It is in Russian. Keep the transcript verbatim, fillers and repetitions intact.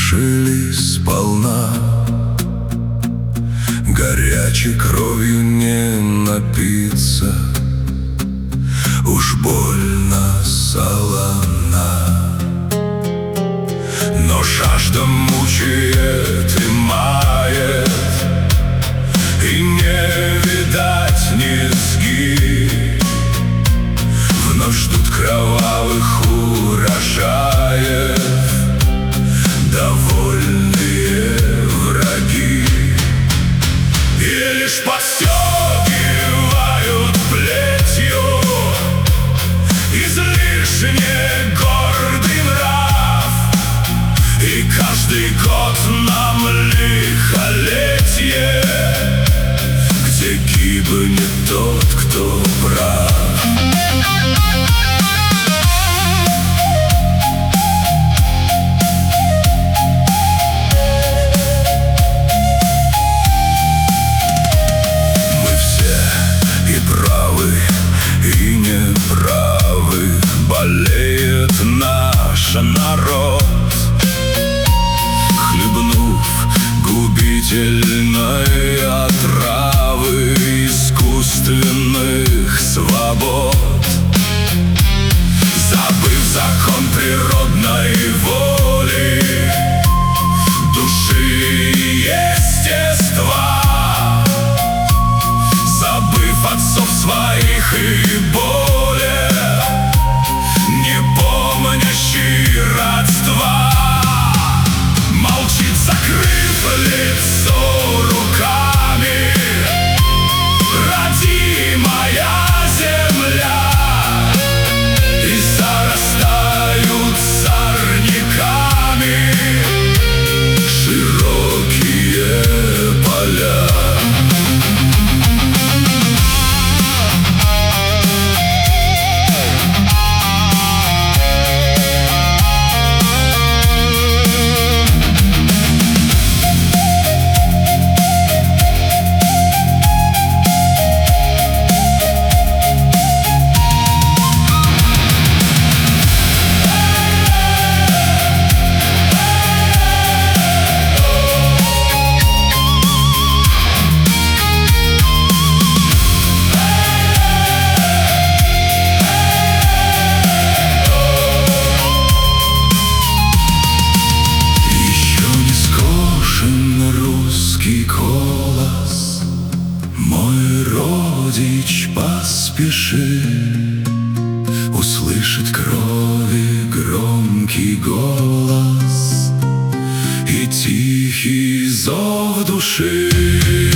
лишили сполна. Горячей кровью не напиться, уж больно солона. Но жажда мучает и мает, и не видать низги. Вновь ждут кровавых урожаев довольные враги, и лишь подстегивают плетью излишне гордый нрав. И каждый год нам лихолетие, где гибнет тот, кто прав. И неправы, болеет наш народ, хлебнув губительной отравы искусственных свобод. Забыв закон природной воли, души и естества, забыв отцов своих и более не помнящий родства, молчит, закрыв лицо руками, родимая земля, и зарастают сорняками широкие поля. Голос, мой родич, поспеши, услышит крови громкий голос и тихий зов души.